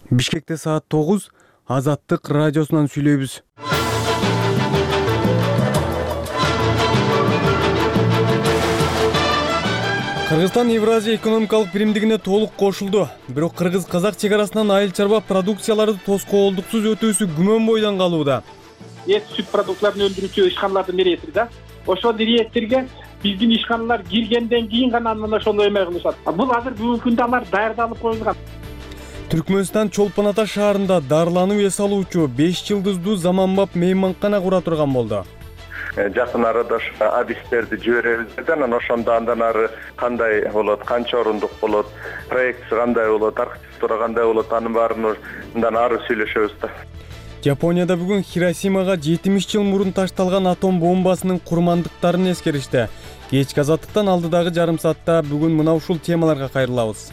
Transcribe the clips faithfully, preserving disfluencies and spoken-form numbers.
Бишкекте саат тогуз, Азаттык радиосунан сүйлөйбүз. Кыргызстан Евразия экономикалык биримдигине толук кошулду. Бирок кыргыз-казак чек арасынан айыл чарба продукцияларды тоскоолдуксуз өтүүсү күмөн бойдон калууда. Эт сүт продуктларын өндүрүүчү ишканалардын реестри да. Ошол реестрге биздин ишканалар киргенден кийин гана анан ошону эме кылышат. Бул азыр бүгүнкү күндө алар даярдалып коюлган. Түркмөнстан Чолпон Ата шаарында дарылануу эс алуучу беш жылдыздуу заманбап мейманкана кура турган болду. Жакын арада адистерди жиберебиз деп анан ошондо андан ары кандай болот, канча орундук болот, проект кандай болот, архитектура кандай болот, анын баарын андан ары сүйлөшөбүз да. Японияда бүгүн Хиросимага жетимиш жыл мурун ташталган атом бомбасынын курмандыктарын эскеришти. Кечки азаттыктан алдыдагы жарым саатта бүгүн мына ушул темаларга кайрылабыз.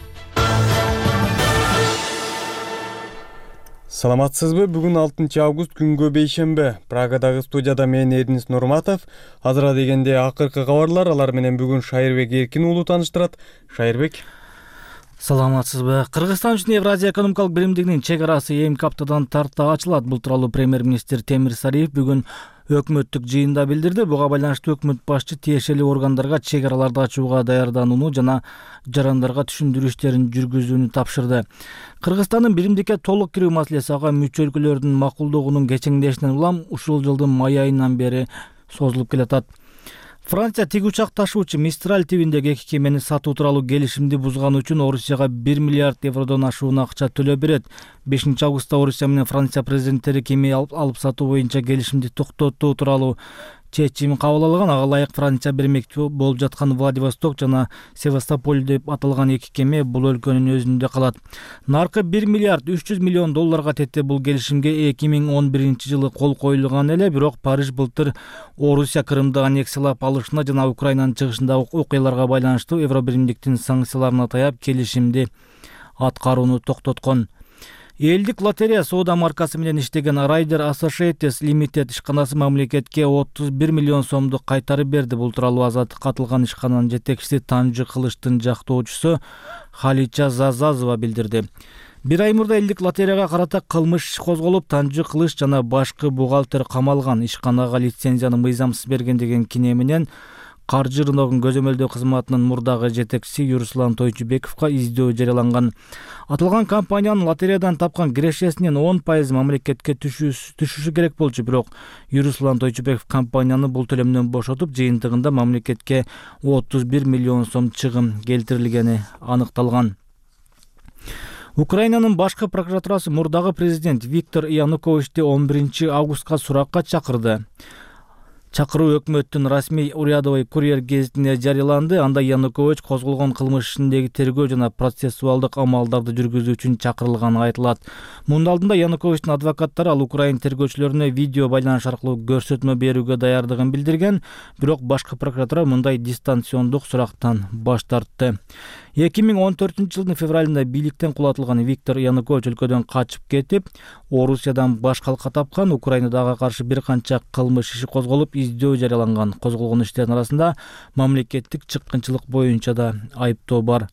Саламатсызбы? Бүгүн алтынчы август күнгө бейшемби. Прагадагы студияда мен Эрнис Нурматов. Азыра дегенде акыркы кабарлар, алар менен бүгүн Шайырбек Эркин уулу тааныштырат. Шайырбек. Саламатсызбы? Кыргызстан үчүн Евразия экономикалык биримдигинин чек арасы эмки аптадан тарта ачылат. Бул тууралуу премьер-министр Темир Сариев бүгүн өкмөттүк жыйында билдирди. Буга байланыштуу өкмөт башчы тиешелүү органдарга чек араларды ачууга даярданууну жана жарандарга түшүндүрүү иштерин жүргүзүүнү тапшырды. Кыргызстандын биримдикке толук кирүү маселеси ага мүчө өлкөлөрдүн макулдугунун кечеңдешинен улам ушул жылдын май айынан бери созулуп келатат. Франция тиги учак ташуучу Мистраль тибиндеги эки кемени сатуу тууралуу келишимди бузган үчүн Орусияга бир миллиард евродон ашуун акча төлөп берет. бешинчи августта Орусия менен Франция президенттери кеме алып сатуу боюнча келишимди токтотуу тууралуу чечим кабыл алган. Ага ылайык Франция бермекчи болуп жаткан Владивосток жана Севастополь деп аталган эки кеме бул өлкөнүн өзүндө калат. Наркы бир миллиард үч жүз миллион долларга тетти. Бул келишимге эки миң он биринчи жылы кол коюлган эле, бирок Париж былтыр Орусия Крымды аннексиялап алышына жана Украинанын чыгышындагы окуяларга байланыштуу Евробиримдиктин санкцияларына таяп келишимди аткарууну токтоткон. Элдик лотерея соода маркасы менен иштеген Rider Associates Limited ишканасы мамлекетке отуз бир миллион сомду кайтарып берди. Бул тууралуу Азаттык катылган ишкананын жетекчиси Танжы Кылычтын жактоочусу Халича Зазазова билдирди. Бир ай мурда элдик лотереяга карата кылмыш иш козголуп, Танжы Кылыч жана башкы бухгалтер камалган. Ишканага лицензияны мыйзамсыз берген деген кине менен каржы рыногун көзөмөлдөө кызматынын мурдагы жетекчиси Юруслан Тойчубековго издөө жарыяланган. Аталган компаниянын лотереядан тапкан кирешесинен он пайыз мамлекетке түшүшү керек болчу, бирок Юруслан Тойчубеков компанияны бул төлөмдөн бошотуп, жыйынтыгында мамлекетке отуз бир миллион сом чыгым келтирилгени аныкталган. Украинанын башкы прокуратурасы мурдагы президент Виктор Януковичти он биринчи августка суракка чакырды. Чакыруу өкмөттүн расмий урядовый курьер гезитине жарыяланды. Анда Янукович козголгон кылмыш ишиндеги тергөө жана процессуалдык амалдарды жүргүзүү үчүн чакырылганы айтылат. Мунун алдында Януковичтин адвокаттары ал Украин тергөөчүлөрүнө видео байланыш аркылуу көрсөтмө берүүгө даярдыгын билдирген, бирок башкы прокуратура мындай дистанциондук сурактан баш тартты. эки миң он төртүнчү жылдын февралында бийликтен кулатылган Виктор Янукович өлкөдөн качып кетип, Орусиядан баш калка тапкан. Украинадага каршы бир канча кылмыш иши козголуп, издөө жарыяланган. Козголгон иштердин арасында мамлекеттик чыккынчылык боюнча да айыптоо бар.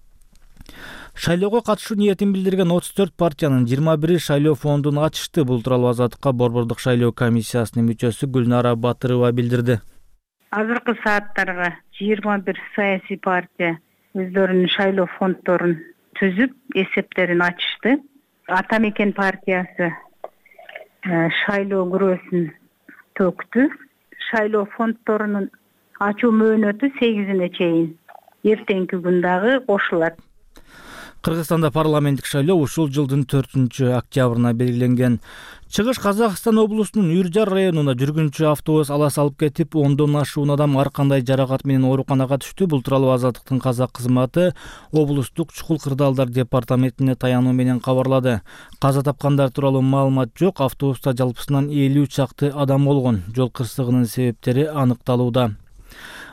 Шайлоого катышуу ниетин билдирген отуз төрт партиянын жыйырма бири шайлоо фондун ачышты. Бул тууралуу Азаттыкка Борбордук шайлоо комиссиясынын мүчөсү Гүлнара Батырова билдирди. Азыркы сааттарга жыйырма бир саясий партия өздөрүнүн шайлоо фонддорун түзүп, эсептерин ачышты. Ата Мекен партиясы шайлоо күрөөсүн төктү. Шайлоо фонддорунун ачуу мөөнөтү сегизине чейин эртеңки күн дагы кошулат. Кыргызстанда парламенттик шайлоо ушул жылдын төртүнчү октябрына белгиленген. Чыгыш Казакстан облусунун Үржар районуна жүргүнчү автобус алас алып кетип, ондон ашуун адам ар кандай жаракат менен ооруканага түштү. Бул тууралуу Азаттыктын казак кызматы облустук чукул кырдаалдар департаментине таянуу менен кабарлады. Каза тапкандар тууралуу маалымат жок. Автобуста жалпысынан элүү чакты адам болгон. Жол кырсыгынын себептери аныкталууда.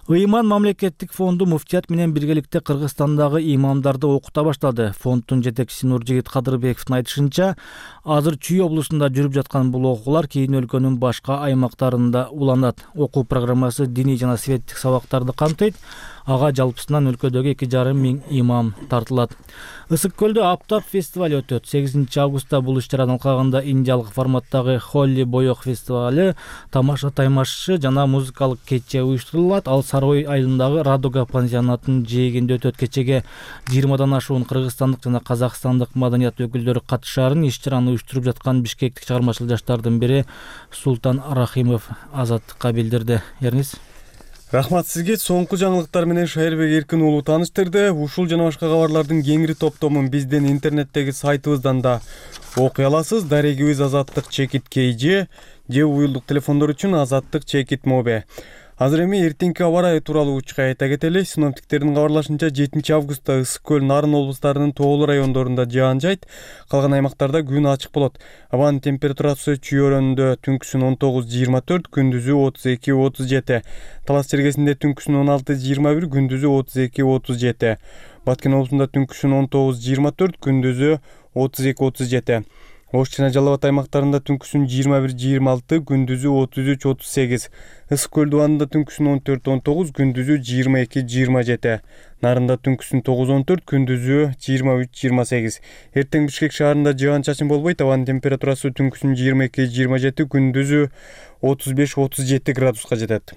Ыйман мамлекеттик фонду муфтият менен биргеликте Кыргызстандагы имамдарды окута баштады. Фонддун жетекчиси Нуржигит Кадырбековдун айтышынча, азыр Чүй облусунда жүрүп жаткан бул окуулар кийин өлкөнүн башка аймактарында уланат. Окуу программасы диний жана светтик сабактарды камтыйт. Ага жалпысынан өлкөдөгү эки жарым миң имам тартылат. Ысык көлдө Аптап фестиваль өтөт. сегизинчи августта бул иш-чаранын алкагында индиялык форматтагы Холли боек фестиваль, тамаша таймашы жана музыкалык кече уюштурулат. Ал Сарой айылындагы Радуга пансионатынын жээгинде өтөт. Кечеге жыйырмадан ашуун кыргызстандык жана казакстандык маданият өкүлдөрү катышаарын иш-чараны уюштуруп жаткан бишкектик чыгармачыл жаштардын бири Султан Рахимов Азаттыкка билдирди. Эрниз. Рахмат сизге. Соңку жаңылыктар менен Шайырбек Эркин уулу тааныштырды. Ушул жана башка кабарлардын кеңири топтомун биздин интернеттеги сайтыбыздан да окуй аласыз. Дарегибиз Азаттык чекит kg же уюлдук телефондор үчүн Азаттык чекит mobe. Азыр эми эртеңки аба ырайы тууралуу учка айта кетели. Синоптиктердин кабарлашынча жетинчи августта Ысык көл, Нарын облустарынын Тоолу райондорунда жаан жайт, калган аймактарда күн ачык болот. Абанын температурасы Чүй өрөөнүндө түнкүсүн он тогуз жыйырма төрт, күндүзү отуз эки отуз жети. Талас чергесинде түнкүсүн он алты жыйырма бир, күндүзү отуз эки отуз жети. Баткен облусунда түнкүсүн он тогуз жыйырма төрт, күндүзү отуз эки отуз жети. Ош жана Жалал Абад аймактарында түнкүсүн жыйырма бир жыйырма алты, күндүзү отуз үч отуз сегиз. Ысык көл дубанында түнкүсүн он төрт он тогуз, күндүзү жыйырма эки жыйырма жети. Нарында түнкүсүн тогуз он төрт, күндүзү жыйырма үч жыйырма сегиз. Эртең Бишкек шаарында жаан-чачын болбойт. Абанын температурасы түнкүсүн жыйырма эки жыйырма жети, күндүзү отуз беш отуз жети градуска жетет.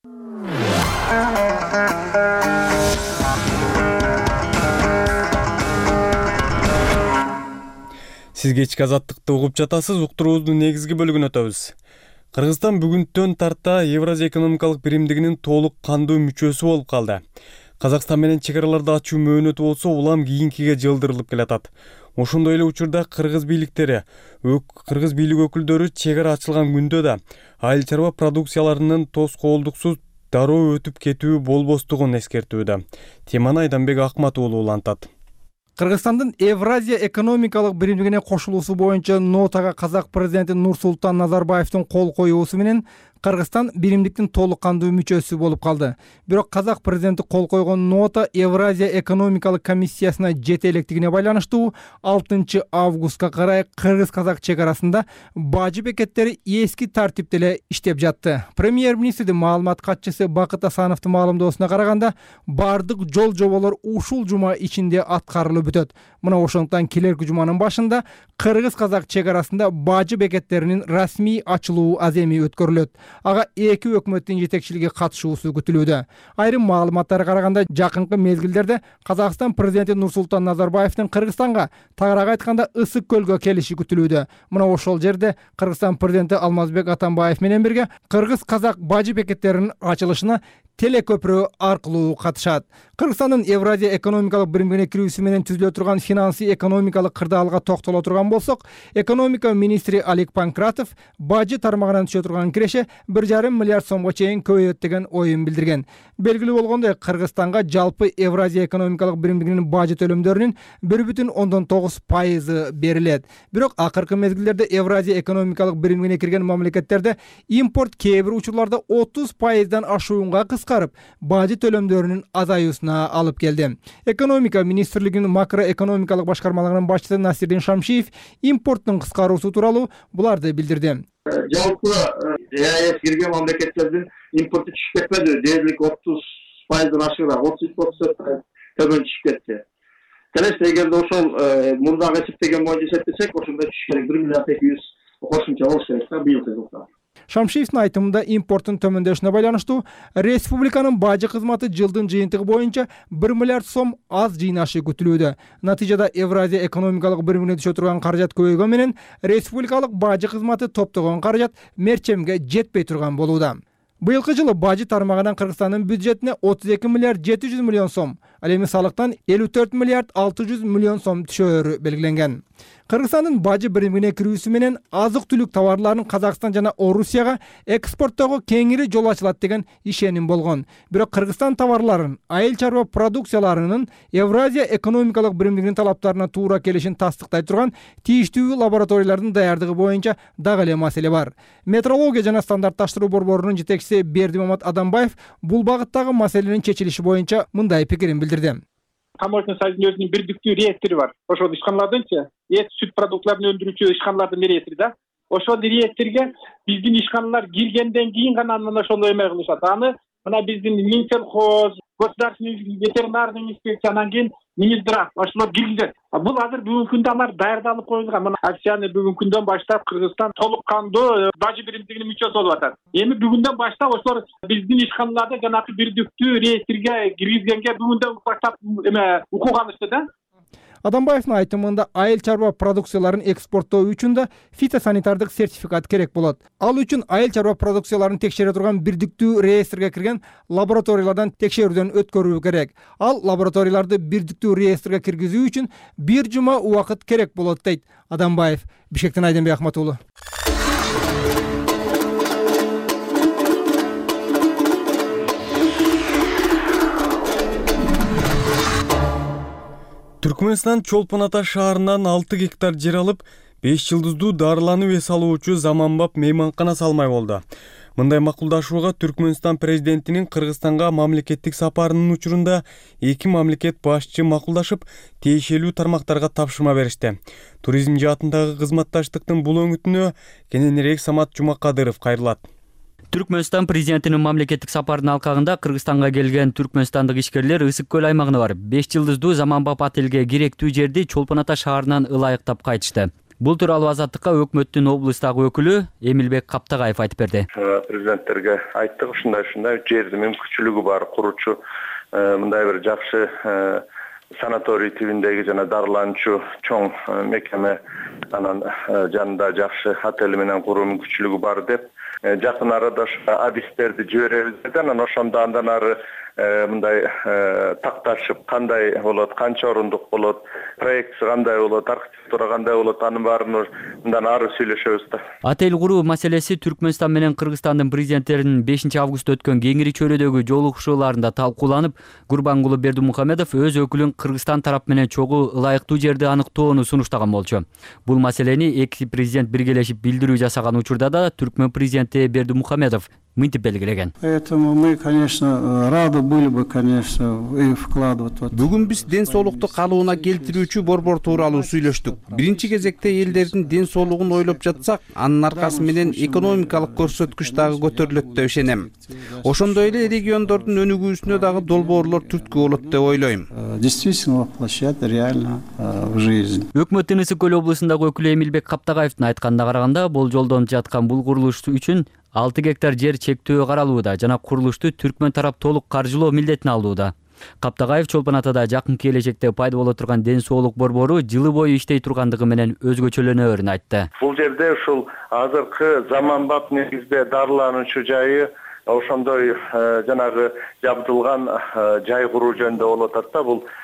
Сиз кечки Азаттыкты угуп жатасыз. Уктуруубуздун негизги бөлүгүнө өтөбүз. Кыргызстан бүгүнтөн тарта Евразия экономикалык биримдигинин толук кандуу мүчөсү болуп калды. Казакстан менен чек араларды ачуу мөөнөтү болсо, улам кийинкиге жылдырылып келатат. Ошондой эле учурда кыргыз бийликтери, кыргыз бийлик өкүлдөрү чек ара ачылган күндө да айыл чарба продукцияларынын тоскоолдуксуз дароо өтүп кетүү болбостугун эскертүүдө. Теманы Айданбек Акмат уулу улантат. Кыргызстандын Евразия экономикалык биримдигине кошулуусу боюнча нотага казак президенти Нурсултан Назарбаевдин кол коюусу менен Кыргызстан биримдиктин толук кандуу мүчөсү болуп калды. Бирок казак президенти кол койгон нота Евразия экономикалык комиссиясына жете электигине байланыштуу алтынчы августка карай кыргыз-казак чек арасында бажы бекеттери эски тартипте эле иштеп жатты. Премьер-министрдин маалымат катчысы Бакыт Асановдун маалымдоосуна караганда, бардык жол жоболор ушул жума ичинде аткарылып бүтөт. Мына ошондуктан келерки жуманын башында кыргыз-казак чек арасында бажы бекеттеринин расмий ачылуу аземи өткөрүлөт. Ага эки өкмөттүн жетекчилиги катышуусу күтүлүүдө. Айрым маалыматтарга караганда, жакынкы мезгилдерде Казакстан президенти Нурсултан Назарбаевдин Кыргызстанга, тагыраак айтканда Ысык көлгө келиши күтүлүүдө. Мына ошол жерде Кыргызстан президенти Алмазбек Атамбаев менен бирге кыргыз-казак бажы бекеттеринин ачылышына телекөпүрө аркылуу катышат. Кыргызстандын Евразия экономикалык биримдигине кирүүсү менен түзүлө турган финансы экономикалык кырдаалга токтоло турган болсок, экономика министри Алик Панкратов бажы тармагынан түшө турган киреше бир жарым миллиард сомго чейин көбөйөт деген оюн билдирген. Белгилүү болгондой, Кыргызстанга жалпы Евразия экономикалык биримдигинин бажы төлөмдөрүнүн бир бүтүн ондон тогуз пайызы берилет. Бирок акыркы мезгилдерде Евразия экономикалык биримдигине кирген мамлекеттерде импорт кээ бир учурларда отуз пайыздан ашуунга кыскарып, бажы төлөмдөрүнүн азаюусуна алып келди. Экономика министрлигинин макроэкономикалык башкармалыгынын башчысы Насирдин Шамшиев импорттун кыскаруусу тууралуу буларды билдирди. Жалпы ЕАЭС кирген мамлекеттердин импорту түшүп кетпеди. Дээрлик отуз пайыздан ашыгыраак, отуз үч отуз төрт пайыз төмөн түшүп кетти. Келеште эгерде ошол мурдагы эсептеген боюнча эсептесек, ошондо түшүш керек бир миллиард эки жүз кошумча болуш керек да быйылкы жылда. Шамшиевдин айтымында импорттун төмөндөшүнө байланыштуу республиканын бажы кызматы жылдын жыйынтыгы боюнча бир миллиард сом аз жыйнашы күтүлүүдө. Натыйжада Евразия экономикалык биримине түшө турган каражат көбөйгөн менен республикалык бажы кызматы топтогон каражат мерчемге жетпей турган болууда. Быйылкы жылы бажы тармагынан Кыргызстандын бюджетине отуз эки миллиард жети жүз миллион сом, Ал эми салыктан элүү төрт миллиард алты жүз миллион сом түшөөрү белгиленген. Кыргызстандын бажы биримине кирүүсү менен азык-түлүк товарларын Казакстан жана Орусияга экспорттоого кеңири жол ачылат деген ишеним болгон. Бирок Кыргызстан товарларын, айыл чарба продукцияларынын Евразия экономикалык биримдигинин талаптарына туура келишин тастыктай турган тийиштүү лабораториялардын даярдыгы боюнча дагы эле маселе бар. Метрология жана стандартташтыруу борборунун жетекчиси Бердимамат Адамбаев бул багыттагы маселенин чечилиши боюнча мындай пикирин билдирди. Таможня союзунун өзүнүн бирдиктүү реестри бар. Ошол ишканалардынчы эт, сүт продуктларын өндүрүүчү ишканалардын реестри да. Ошол реестрге биздин ишканалар киргенден кийин гана анан ошол эме кылышат. Аны мына биздин Минсельхоз, государственный ветеринарный инспекция, анан кийин Минздрав ошолор киргизет. Бул азыр бүгүнкү күндө алар даярдалып коюлган. Мына акцияны бүгүнкү күндөн баштап Кыргызстан толук кандуу бажы биримдигинин мүчөсү болуп атат. Эми бүгүндөн баштап ошолор биздин ишканаларды жанагы бирдиктүү реестрге киргизгенге бүгүндөн баштап эме укук алышты да. Адамбаевдин айтымында айыл чарба продукцияларын экспорттоо үчүн да фитосанитардык сертификат керек болот. Ал үчүн айыл чарба продукцияларын текшере турган бирдиктүү реестрге кирген лабораториялардан текшерүүдөн өткөрүү керек. Ал лабораторияларды бирдиктүү реестрге киргизүү үчүн бир жума убакыт керек болот дейт Адамбаев. Бишкектен Айденбек Ахмат уулу. Түркмөнстан Чолпон Ата шаарынан алты гектар жер алып, беш жылдыздуу дарылануу эс алуучу заманбап мейманкана салмай болду. Мындай макулдашууга Түркмөнстан президентинин Кыргызстанга мамлекеттик сапарынын учурунда эки мамлекет башчы макулдашып, тиешелүү тармактарга тапшырма беришти. Туризм жаатындагы кызматташтыктын бул өңүтүнө кененирээк Самат Жумакадыров кайрылат. Түркмөнстан президентинин мамлекеттик сапарынын алкагында Кыргызстанга келген түркмөнстандык ишкерлер Ысык көл аймагына барып, беш жылдыздуу заманбап отелге керектүү жерди Чолпон Ата шаарынан ылайыктап кайтышты. Бул тууралуу Азаттыкка өкмөттүн облустагы өкүлү Эмилбек Каптагаев айтып берди. Президенттерге айттык, ушундай ушундай жердин мүмкүнчүлүгү бар, куручу мындай бир жакшы санаторий тибиндеги жана дарыланчу чоң мекеме анан жанында жакшы отель менен куруу мүмкүнчүлүгү бар деп жакын арада адистерди жиберебиз деп анан ошондо андан ары мындай такташып кандай болот, канча орундук болот, проектси кандай болот, архитектура кандай болот, анын баарын мындан ары сүйлөшөбүз да. Отель куруу маселеси Түркмөнстан менен Кыргызстандын президенттеринин бешинчи августта өткөн кеңири чөйрөдөгү жолугушууларында талкууланып, Гурбангулы Бердимухамедов өз өкүлүн Кыргызстан тарап менен чогуу ылайыктуу жерди аныктоону сунуштаган болчу. Бул маселени эки президент биргелешип билдирүү жасаган учурда да Түркмөн президенти Бердимухамедов мынтип белгилеген. Поэтому мы, конечно, рады были бы, конечно, и вкладывать. Бүгүн биз ден соолукту калыбына келтирүүчү борбор тууралуу сүйлөштүк. Биринчи кезекте элдердин ден соолугун ойлоп жатсак, анын аркасы менен экономикалык көрсөткүч дагы көтөрүлөт деп ишенем. Ошондой эле региондордун өнүгүүсүнө дагы долбоорлор түрткү болот деп ойлойм. Действительно воплощать реально в жизнь. Өкмөттүн Ысык көл облусундагы өкүлү Эмилбек Каптагаевдин айтканына караганда, болжолдонуп жаткан бул курулуш үчүн алты гектар жер чектөө каралууда жана курулушту Түркмөн тарап толук каржылоо милдетин алууда. Каптагаев Чолпон Атада жакынкы келечекте пайда боло турган ден соолук борбору жылы бою иштей тургандыгы менен өзгөчөлөнөөрүн айтты. Бул жерде ушул азыркы заманбап негизде дарылануучу жайы ошондой жанагы жабдылган жай куруу жөнүндө болуп атат да, бул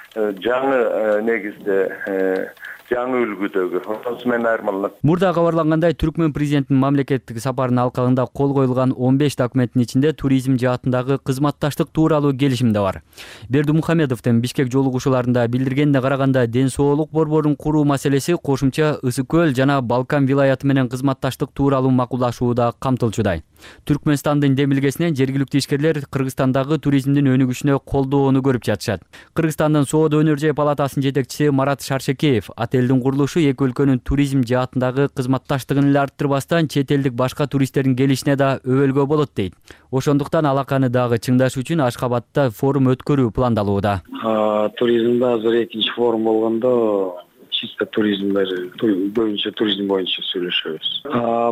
жаңы негизде жаңы үлгүдөгү ошонусу менен айырмаланат. Мурда кабарлангандай, Түркмөн президентинин мамлекеттик сапарынын алкагында кол коюлган он беш документтин ичинде туризм жаатындагы кызматташтык тууралуу келишим да бар. Бердимухамедовдун Бишкек жолугушууларында билдиргенине караганда, ден соолук борборун куруу маселеси кошумча Ысык көл жана Балкан вилаяты менен кызматташтык тууралуу макулдашууда камтылчудай. Түркмөнстандын демилгесинен жергиликтүү ишкерлер Кыргызстандагы туризмдин өнүгүшүнө колдоону көрүп жатышат. Кыргызстандын Соода өнөр жай палатасынын жетекчиси Марат Шаршекеев отелдин курулушу эки өлкөнүн туризм жаатындагы кызматташтыгын эле арттырбастан, чет элдик башка туристтердин келишине да өбөлгө болот дейт. Ошондуктан алаканы дагы чыңдаш үчүн Ашкабадта форум өткөрүү пландалууда. Туризмде азыр экинчи форум болгондо чисто туризмдер боюнча туризм боюнча сүйлөшөбүз.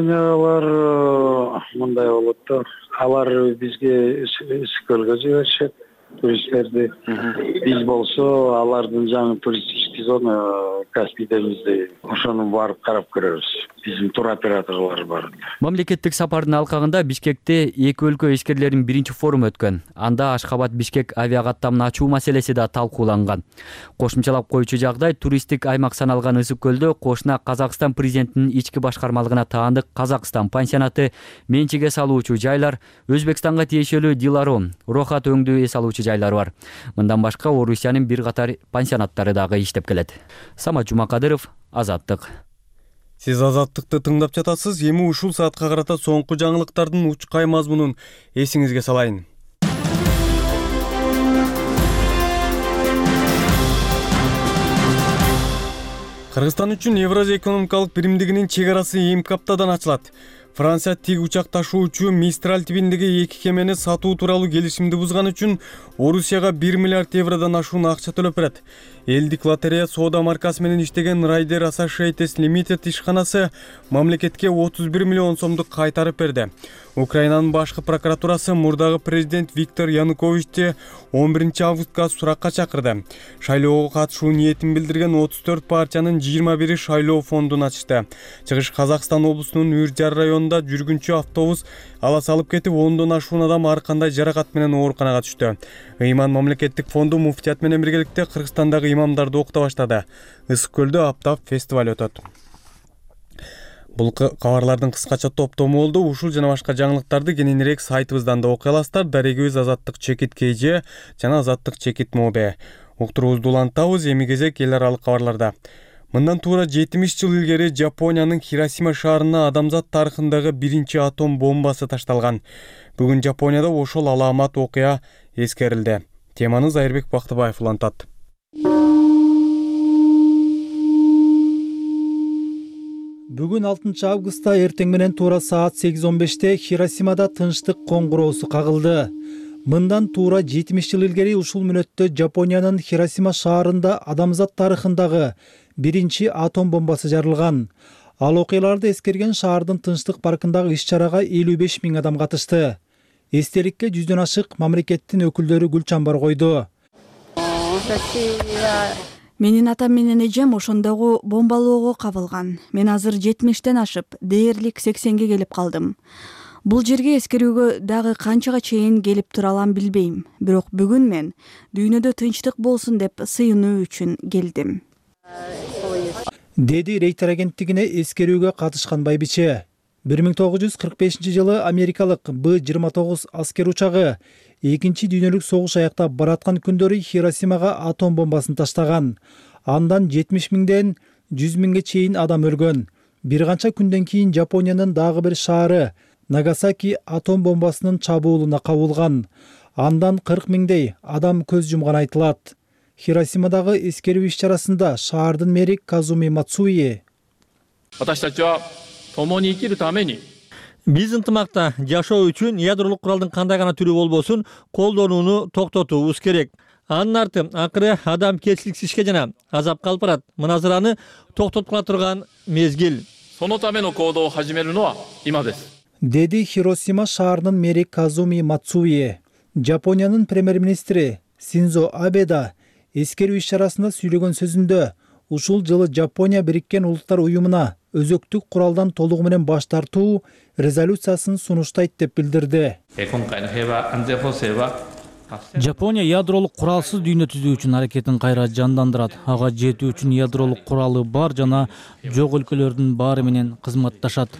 Предложениялар мындай болот да, алар бизге Ысык көлгө жиберишет туристтерди. Биз болсо алардын жаңы туристический зона Каспий деңизде ошону барып карап көрөбүз. биздин туроператорлор бар. Мамлекеттик сапардын алкагында Бишкекте эки өлкө ишкерлеринин биринчи форуму өткөн. Анда Ашхабад Бишкек авиакаттамын ачуу маселеси да талкууланган. Кошумчалап коюучу жагдай туристтик аймак саналган Ысык көлдө кошуна Казакстан президентинин ички башкармалыгына таандык Казакстан пансионаты, менчиге салуучу жайлар, Өзбекстанга тиешелүү Диларо, Рохат өңдүү эс алуучу жайлар бар. Мындан башка Орусиянын бир катар пансионаттары дагы иштеп келет. Самат Жумакадыров, Азаттык. Сиз Азаттыкты тыңдап жатасыз. Эми ушул саатка карата соңку жаңылыктардын учкай мазмунун эсиңизге салайын. Кыргызстан үчүн Евразия экономикалык биримдигинин чек арасы эмки аптадан ачылат. Франция тиг учак ташуучу Мистраль тибиндеги эки кемени сатуу тууралуу келишимди бузган үчүн Орусияга бир миллиард евродон ашуун акча төлөп берет. Элдик лотерея соода маркасы менен иштеген Ryder Associates Limited ишканасы мамлекетке отуз бир миллион сомдук кайтарып берди. Украинанын башкы прокуратурасы мурдагы президент Виктор Януковичти он биринчи августка суракка чакырды. Шайлоого катышуу ниетин билдирген отуз төрт партиянын жыйырма бири шайлоо фондун ачты. Чыгыш Казакстан облусунун Үржар районунда жүргүнчү автобус ала салып кетип, ондон ашуун адам ар кандай жаракат менен ооруканага түштү. Ыйман мамлекеттик фонду муфтият менен биргеликте Кыргызстандагы имамдарды окута баштады. Ысык көлдө аптап фестиваль өтөт. Бул кабарлардын кыскача топтому болду. Ушул жана башка жаңылыктарды кененирээк сайтыбыздан да окуй аласыздар. Дарегибиз Азаттык чекит кж жана Азаттык чекит моб. Уктуруубузду улантабыз. Эми кезек эл аралык кабарларда. Мындан туура жетимиш жыл илгери Жапониянын Хиросима шаарына адамзат тарыхындагы биринчи атом бомбасы ташталган. Бүгүн Жапонияда ошол аламат окуя эскерилди. Теманы Зайырбек Бактыбаев улантат. Бүгүн алтынчы августта эртең менен туура саат сегиз он беште Хиросимада тынчтык коңгуроосу кагылды. Мындан туура жетимиш жыл илгери ушул мүнөттө Жапониянын Хиросима шаарында адамзат тарыхындагы биринчи атом бомбасы жарылган. Ал окуяларды эскерген шаардын тынчтык паркындагы иш-чарага элүү беш миң адам катышты. Эстеликке жүздөн ашык мамлекеттин өкүлдөрү гүл чамбар койду. Менин атам менен эжем ошондогу бомбалоого кабылган. Мен азыр жетимиштен ашып, дээрлик сексенге келип калдым. Бул жерге эскерүүгө дагы канчага чейин келип тура алам билбейм. Бирок бүгүн мен дүйнөдө тынчтык болсун деп сыйынуу үчүн келдим. Деди Рейтер агенттигине эскерүүгө катышкан байбиче. бир миң тогуз жүз кырк бешинчи жылы америкалык Б жыйырма тогуз аскер учагы экинчи дүйнөлүк согуш аяктап бараткан күндөрү Хиросимага атом бомбасын таштаган. Андан жетимиш миңден жүз миңге чейин адам өлгөн. Бир канча күндөн кийин Жапониянын дагы бир шаары Нагасаки атом бомбасынын чабуулуна кабылган. Андан кырк миңдей адам көз жумган айтылат. Хиросимадагы эскерүү иш-чарасында шаардын мэри Казуми Мацуи биз ынтымакта жашоо үчүн ядролук куралдын кандай гана түрү болбосун колдонууну токтотуубуз керек. Анын арты акыры адам кетчиликсиз ишке жана азапка алып барат. Мыназыр токтоткула турган мезгил. Деди Хиросима шаарынын мэри Казуми Мацуи. Жапониянын премьер-министри Синзо Абе да эскерүү иш-чарасында сүйлөгөн сөзүндө ушул жылы Жапония Бириккен Улуттар уюмуна өзөктүк куралдан толугу менен баш тартуу резолюциясын сунуштайт деп билдирди. Жапония ядролук куралсыз дүйнө түзүү үчүн аракетин кайра жандандырат. Ага жетүү үчүн ядролук куралы бар жана жок өлкөлөрдүн баары менен кызматташат.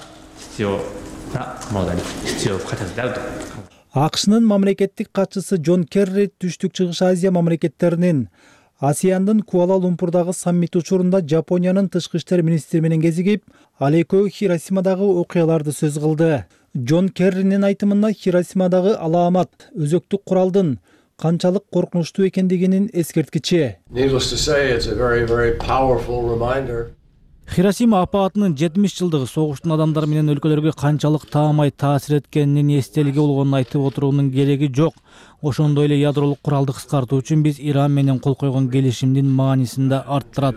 АКШнын мамлекеттик катчысы Джон Керри Түштүк Чыгыш Азия мамлекеттеринин Асияндын Куала-Лумпурдагы саммит учурунда Жапониянын тышкы иштер министри менен кезигип, ал экөө Хиросимадагы окуяларды сөз кылды. Джон Керринин айтымында Хиросимадагы аламат өзөктүк куралдын канчалык коркунучтуу экендигинин эскерткичи. Хиросима апаатынын жетимиш жылдыгы согуштун адамдар менен өлкөлөргө канчалык таамай таасир эткенинин эстелиги болгонун айтып отуруунун кереги жок. Ошондой эле ядролук куралды кыскартуу үчүн биз Иран менен кол койгон келишимдин маанисин да арттырат.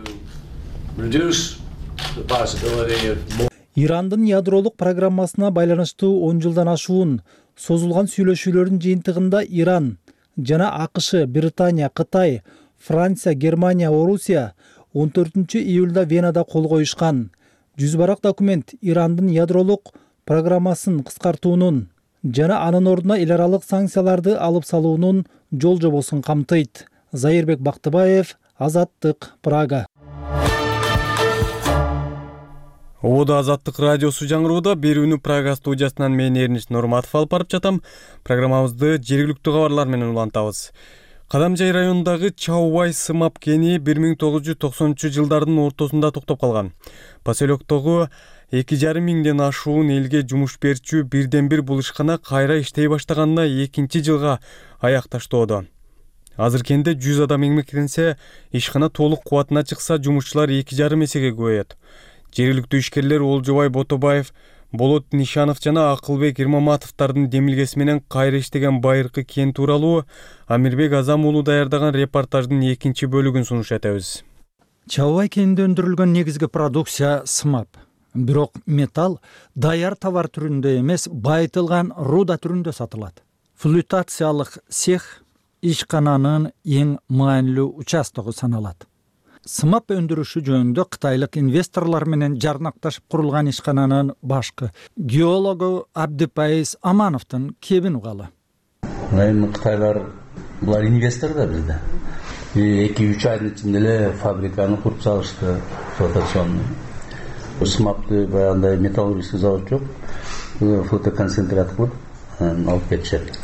Ирандын ядролук программасына байланыштуу он жылдан ашуун созулган сүйлөшүүлөрдүн жыйынтыгында Иран жана АКШ, Британия, Кытай, Франция, Германия, Орусия он төртүнчү июлда Венада кол коюшкан. жүз барак документ Ирандын ядролук программасын кыскартуунун жана анын ордуна эл аралык санкцияларды алып салуунун жол жобосун камтыйт. Зайырбек Бактыбаев, Азаттык, Прага. Ода Азаттык радиосу жаңырууда берүүнү Прага студиясынан мен Эрнис Нурматов алып барып жатам. Программабызды жергиликтүү кабарлар менен улантабыз. Кадамжай районундагы Чаубай сымап кени бир миң тогуз жүз токсонунчу жылдардын ортосунда токтоп калган. Поселоктогу эки жарым миңден ашуун элге жумуш берчү бирден бир бул ишкана кайра иштей баштаганына экинчи жылга аяк таштоодо. Азыр кенде жүз адам эмгектенсе, ишкана толук кубатына чыкса, жумушчулар эки жарым эсеге көбөйөт. Жергиликтүү ишкерлер Олжобай Ботобаев, Болот Нишанов жана Акылбек Ирмаматовдардын демилгеси менен кайра иштеген байыркы кен тууралуу Амирбек Азам уулу даярдаган репортаждын экинчи бөлүгүн сунуш этебиз. Чаубай кенинде өндүрүлгөн негизги продукция сымап. Бирок металл даяр товар түрүндө эмес, байытылган руда түрүндө сатылат. Флютациялык цех ишкананын эң маанилүү участогу саналат. Сымап өндүрүшү жөнүндө кытайлык инвесторлор менен жарнакташып курулган ишкананын башкы геологу Абдипайыз Амановдун кебин угалы. Эми кытайлар булар инвестор да бизде. эки үч айдын ичинде эле фабриканы куруп салышты, флотационный. Сымапты баягындай металлургический завод жок, флотоконцентрат кылып алып кетишет.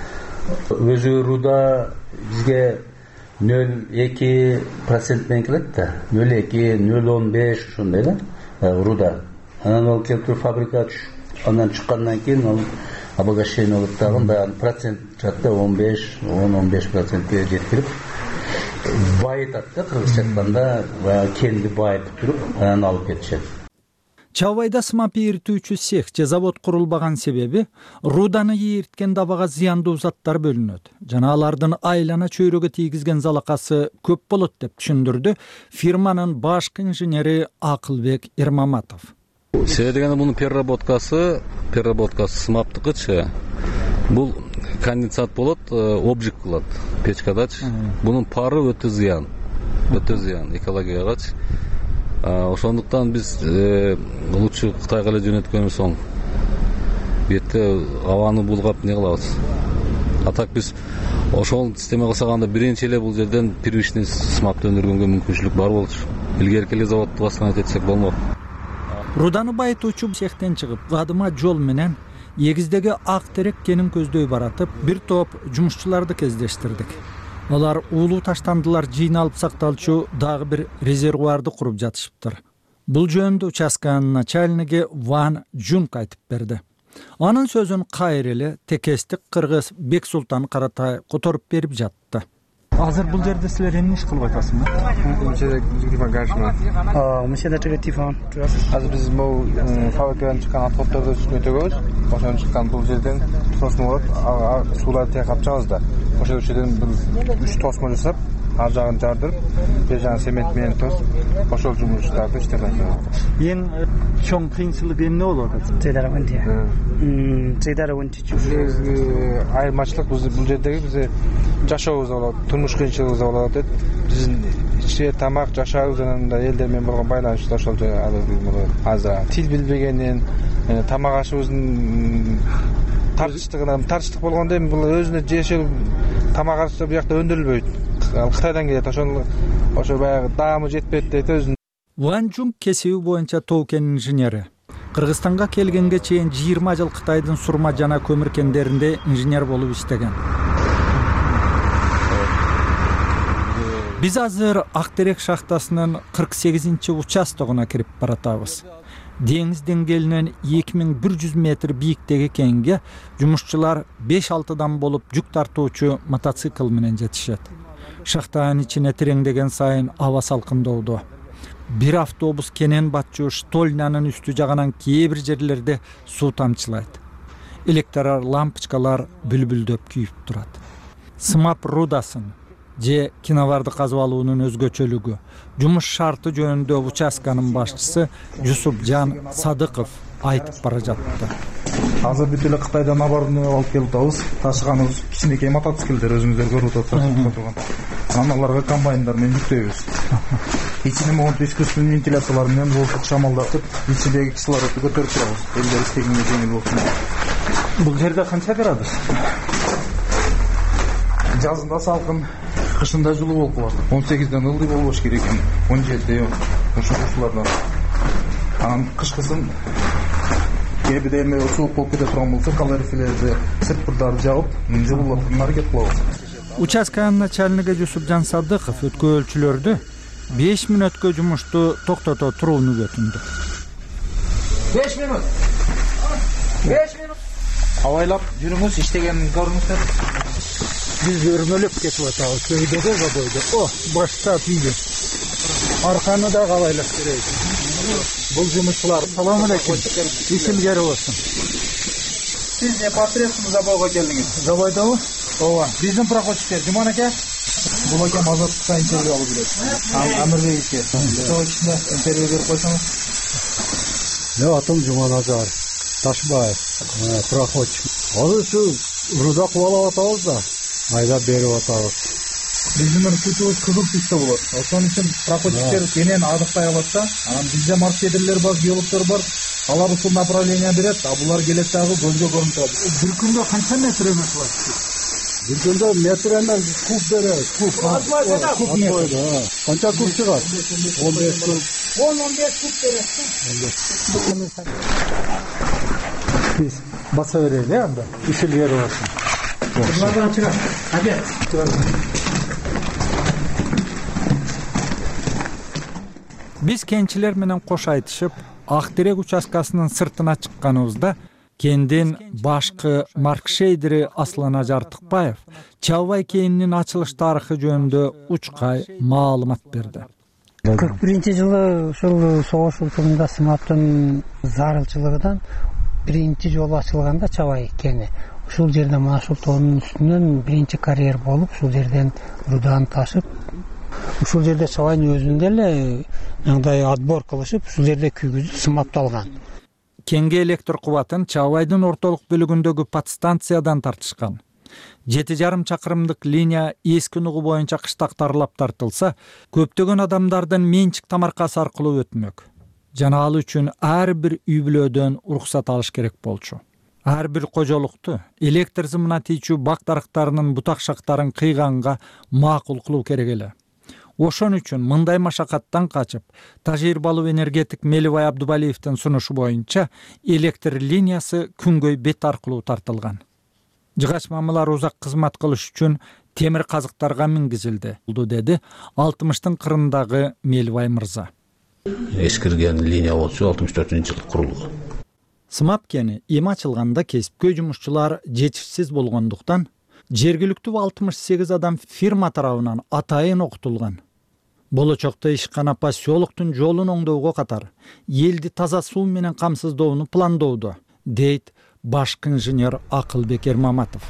Өзү руда бизге нөл эки процент менен келет да, нөл эки нөл он беш ошондой да руда. Анан ал келтирип фабрика андан чыккандан кийин ал обогащение болуп дагы баягы процент жатта он беш он он беш процентке жеткирип байытат да, кыргызча айтканда баягы кенди байытып туруп анан алып кетишет. Чаубайда сымап ийиртүүчү цех же завод курулбаган себеби руданы ийирткенде абага зыяндуу заттар бөлүнөт жана алардын айлана чөйрөгө тийгизген залакасы көп болот деп түшүндүрдү фирманын башкы инженери Акылбек Ирмаматов. Себеби дегенде мунун переработкасы, переработкасы сымаптыкычы бул конденсат болот, обжиг кылат печкадачы. Бунун пары өтө зыян, өтө зыян экологиягачы. Ошондуктан биз лучше Кытайга эле жөнөткөнүбүз оң. Бетте абаны булгап не кылабыз. А так биз ошол система кылсак анда биринчи эле бул жерден первичный сымапты өндүргөнгө мүмкүнчүлүк бар болчу. Илгерки эле заводду баскан этсек болмок. Руданы байытуучу цехтен чыгып, Вадыма жол менен эгиздеги ак терек кенин көздөй баратып, бир топ жумушчуларды кездештирдик. Алар уулуу таштандылар жыйналып сакталчу дагы бир резервуарды куруп жатышыптыр. Бул жөнүндө участканын начальниги Ван Жунг айтып берди. Анын сөзүн кайра эле текестик кыргыз Бексултан Каратай которуп берип жатты. Азыр бул жерде силер эмне иш кылып атасыңар? Азыр биз бул фабрикадан чыккан отходдорду өтөгөбүз. Ошондон чыккан бул жерден тосмо болот, сууларды тыяп чыгабыз да. Ошол жерден бир үч тосмо жасап, ар жагын жардырып, бир жагын цемент менен тосуп, ошол жумуштарды иштеп атабыз. Эң чоң кыйынчылык эмне болуп атат? Айырмачылык бул жердеги бизде жашообуз болот, турмуш кыйынчылыгыбыз болот деп, биздин ички тамак жашообуз анан да элдер менен болгон байланышта ошол болот. Азыр тил билбегенден, тамак ашыбыздын тартыштыгынан тартыштык болгондо эми бул өзүнө жешел тамак ашса биякта өндүрүлбөйт. Ал Кытайдан келет, ошол ошо баягы даамы жетпейт дейт өзүн. Ван Жунг кесиби боюнча тоо кен инженери. Кыргызстанга келгенге чейин жыйырма жыл Кытайдын сурма жана көмүр кендеринде инженер болуп иштеген. Биз азыр Актерек шахтасынын кырк сегизинчи участогуна кирип баратабыз. Деңиз деңгээлинен эки миң бир жүз метр бийиктеги кенге жумушчулар беш алтыдан болуп жүк тартуучу мотоцикл менен жетишет. Шахтанын ичине тереңдеген сайын аба салкындоодо. Бир автобус кенен батчу штольнанын үстү жагынан кээ бир жерлерде суу тамчылайт. Электр лампочкалар бүлбүлдөп күйүп турат. Сымап рудасын же киноварды казып алуунун өзгөчөлүгү, жумуш шарты жөнүндө участканын башчысы Жусупжан Садыков айтып бара жатты. Азыр бүт эле Кытайдан оборудование алып келип атабыз. Ташыганыбыз кичинекей мотоциклдер өзүңүздөр көрүп атасыздар турган. Анан аларга комбайндар менен жүктөйбүз. Ичине монту искусственный вентиляциялар менен воздух шамалдатып, ичидеги кислородду көтөрүп турабыз. Элдер истегенге жеңил болсун. Бул жерде канча градус? Жазында салкын, кышында жылуу болуп калат. он сегизден ылдый болбош керек экен. он жети ошо ушулардан. Анан кышкысын кээ бирде эме суук болуп кете турган болсо, калориферлерди, сыртпырдарды жабып, жылуулатууга аракет кылабыз. Участканын начальниги Жусупжан Садыков өткөөлчүлөрдү беш мүнөткө жумушту токтото турууну өтүндү. беш мүнөт. беш мүнөт. Абайлап жүрүңүз, иштегенин көрүңүздөр. Биз өрмөлөп кетип атабыз. Өйдө да забойдо. О, башта тийди. Арканы да кабайлап берейик. Бул жумушчулар. Салам алейкум. Исимгер болсун. Сиз не непосредственно забойго келдиңиз? Забойдобу? Ооба. Биздин проходчиктер Жуман аке. Бул акем азаттыкка интервью алып келет. Амирбековке. Ошол ичинде интервью берип койсоңуз. Мен атым Жуман Ажар. Ташбаев. Проходчик. Азыр ушу руда кубалап атабыз да. Айдап берип атабыз. Биздин күтүүбүз кызыл түсте болот. Ошон үчүн проходчиктер кенен адыктай алат да. Анан бизде маршрутерлер бар, геологтор бар. Алар ушул направление берет, а булар келет дагы көзгө көрүнүп турат. Бир күндө канча метр эме кылат? Бир күндө метр эмес, куб берет. Куб. Куб метр. Канча куб чыгат? он беш куб. он он беш куб берет. Биз баса берели, анда. Ишилгер болсун. Булардан чыгат. Аке. Биз кенчилер менен кош айтышып, Ак Терек участкасынын сыртына чыкканыбызда кендин башкы маркшейдери Аслан Ажар Тыкпаев Чабай кенинин ачылыш тарыхы жөнүндө учкай маалымат берди. кырк биринчи жылы ушул согуш учурунда СМАПтын зарылчылыгынан биринчи жолу ачылганда Чабай кени. Ушул жерде мына ушул тоонун үстүнөн биринчи карьер болуп, ушул жерден руданы ташып, ушул жерде Чабайдын өзүндө эле мындай отбор кылышып, ушул жерде күйгүзүп СМАПталган. Кенге электр кубатын Чабайдын ортолук бөлүгүндөгү подстанциядан тартышкан. жети жарым чакырымдык линия эски нугу боюнча кыштактарлап тартылса, көптөгөн адамдардын менчик тамаркасы аркылуу өтмөк. Жана ал үчүн ар бир үй бүлөдөн уруксат алыш керек болчу. Ар бир кожолукту электр зымына тийчү бак дарыктарынын бутак шактарын кыйганга макул кылуу керек эле. Ошон үчүн мындай машакаттан качып, Тажирбалуу энергетик Мелибай Абдубалиевдин сунушу боюнча электр линиясы Күнгөй бет аркылуу тартылган. Жыгач мамылар узак кызмат кылыш үчүн темир казыктарга мингизилди, деди алтымыштын кырындагы Мелибай мырза. Эскирген линия болчу алтымыш төртүнчү жылы курулган. СМАП кени эми ачылганда кесипкөй жумушчулар жетишсиз болгондуктан жергиликтүү алтымыш сегиз адам фирма тарабынан атайын окутулган. Болочокто ишкана поселоктун жолун оңдоого катар элди таза суу менен камсыздоону пландоодо, дейт башкы инженер Акылбек Эрмаматов.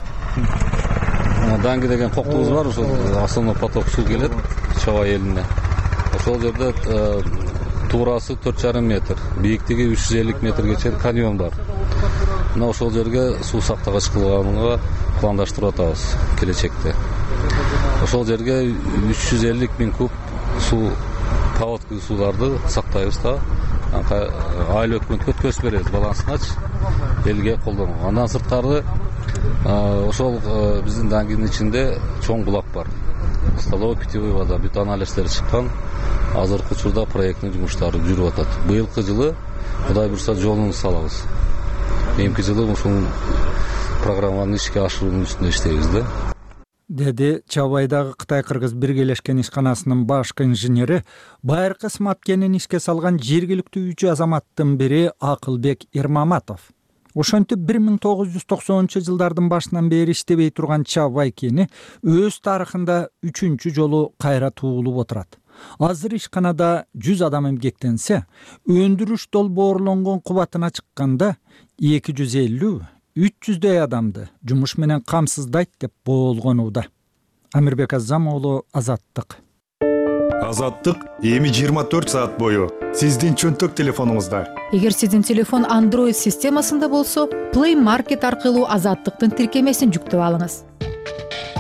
Данги деген коктубуз бар, ошол основной поток суу келет Чабай элине. Ошол жерде туурасы төрт жарым метр, бийиктиги үч жүз элүү метрге чейин каньон бар. Мына ошол жерге суу сактагыч кылганга пландаштырып атабыз келечекте. Ошол жерге үч жүз элүү миң куб суу, паводка сууларды сактайбыз да. Айыл өкмөткө өткөзүп беребиз, балансыначы элге колдонууга. Андан сырткары ошол биздин даңгинин ичинде чоң булак бар. Столовый питьевой вода, бүт анализдери чыккан. Азыркы учурда проекттин жумуштары жүрүп атат. Быйылкы жылы Кудай буйрса жолун салабыз. Эмки жылы ушул программаны ишке ашыруунун үстүндө иштейбиз да. Деди Чабайдагы Кытай-Кыргыз биргелешкен ишканасынын башкы инженери, байыркы СМАП кенин ишке салган жергиликтүү үч азаматтын бири Акылбек Эрмаматов. Ошентип бир миң тогуз жүз токсонунчу жылдардын башынан бери иштебей турган Чабай кени өз тарыхында үчүнчү жолу кайра туулуп отурат. Азыр ишканада жүз адам эмгектенсе, өндүрүш долбоорлонгон кубатына чыкканда эки жүз элүү үч жүздөй адамды жумуш менен камсыздайт деп болгонууда. Амирбек Азамоğlu, Азаттык. Азаттык эми жыйырма төрт саат бою сиздин чөнтөк телефонуңузда. Эгер сиздин телефон Android системасында болсо, Play Market аркылуу Азаттыктын тиркемесин жүктөп алыңыз.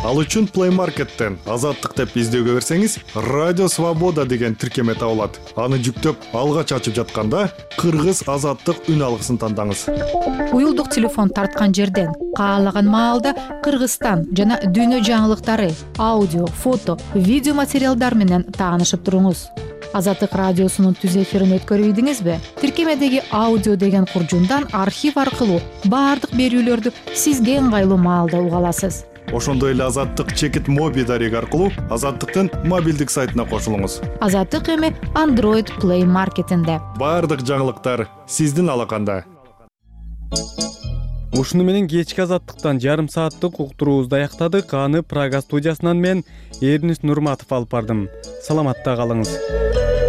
Ал үчүн Play Markеттен Азаттык деп издөөгө берсеңиз, Радио Свобода деген тиркеме табылат. Аны жүктөп, алгач ачып жатканда Кыргыз Азаттык үн алгысын тандаңыз. Уюлдук телефон тарткан жерден каалаган маалда Кыргызстан жана дүйнө жаңылыктары, аудио, фото, видео материалдар менен таанышып туруңуз. Азаттык радиосунун түз эфирин өткөрүйдүңүзбү? Тиркемедеги аудио деген куржундан архив аркылуу баардык берүүлөрдү сизге ыңгайлуу маалда уга аласыз. Ошондой эле Азаттык чекит моби дареги аркылуу Азаттыктын мобилдик сайтына кошулуңуз. Азаттык эми Android Play Marketинде. Баардык жаңылыктар сиздин алаканда. Ушуну менен кечки Азаттыктан жарым сааттык уктуруубузду аяктадык. Аны Прага студиясынан мен Эрнис Нурматов алып бардым. Саламатта калыңыз.